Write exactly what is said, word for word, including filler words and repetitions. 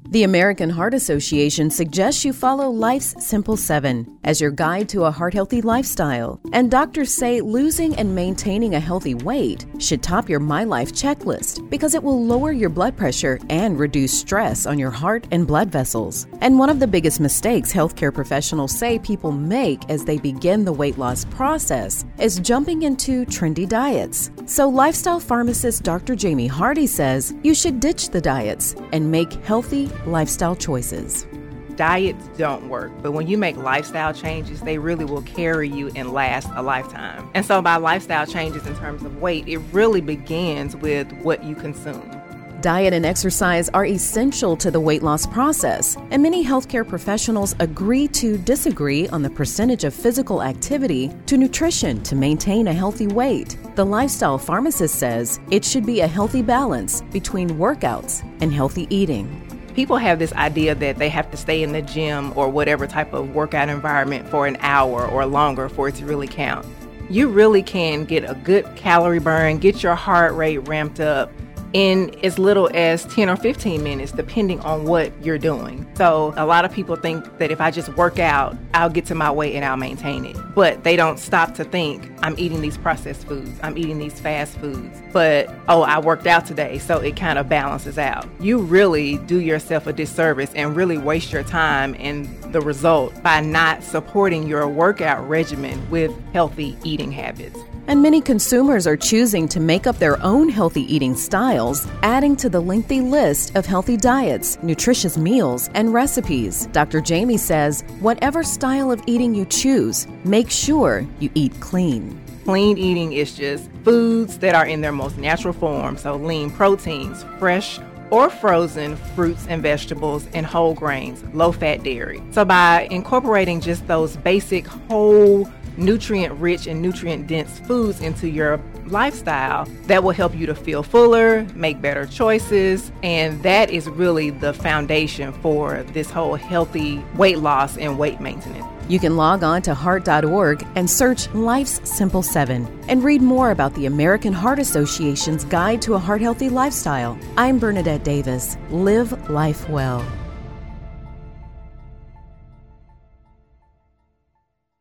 The American Heart Association suggests you follow Life's Simple Seven as your guide to a heart-healthy lifestyle. And doctors say losing and maintaining a healthy weight should top your My Life checklist because it will lower your blood pressure and reduce stress on your heart and blood vessels. And one of the biggest mistakes healthcare professionals say people make as they begin the weight loss process is jumping into trendy diets. So lifestyle pharmacist Doctor Jamie Hardy says you should ditch the diets and make healthy lifestyle choices. Diets don't work, but when you make lifestyle changes, they really will carry you and last a lifetime. And so by lifestyle changes in terms of weight, it really begins with what you consume. Diet and exercise are essential to the weight loss process, and many healthcare professionals agree to disagree on the percentage of physical activity to nutrition to maintain a healthy weight. The lifestyle pharmacist says it should be a healthy balance between workouts and healthy eating. People have this idea that they have to stay in the gym or whatever type of workout environment for an hour or longer for it to really count. You really can get a good calorie burn, get your heart rate ramped up in as little as ten or fifteen minutes, depending on what you're doing. So a lot of people think that if I just work out, I'll get to my weight and I'll maintain it. But they don't stop to think, I'm eating these processed foods, I'm eating these fast foods, but oh, I worked out today, so it kind of balances out. You really do yourself a disservice and really waste your time and the result by not supporting your workout regimen with healthy eating habits. And many consumers are choosing to make up their own healthy eating styles, adding to the lengthy list of healthy diets, nutritious meals, and recipes. Doctor Jamie says, whatever style of eating you choose, make sure you eat clean. Clean eating is just foods that are in their most natural form, so lean proteins, fresh or frozen fruits and vegetables, and whole grains, low-fat dairy. So by incorporating just those basic whole nutrient-rich and nutrient-dense foods into your lifestyle, that will help you to feel fuller, make better choices, and that is really the foundation for this whole healthy weight loss and weight maintenance. You can log on to heart dot org and search Life's Simple Seven and read more about the American Heart Association's Guide to a Heart Healthy Lifestyle. I'm Bernadette Davis. Live life well.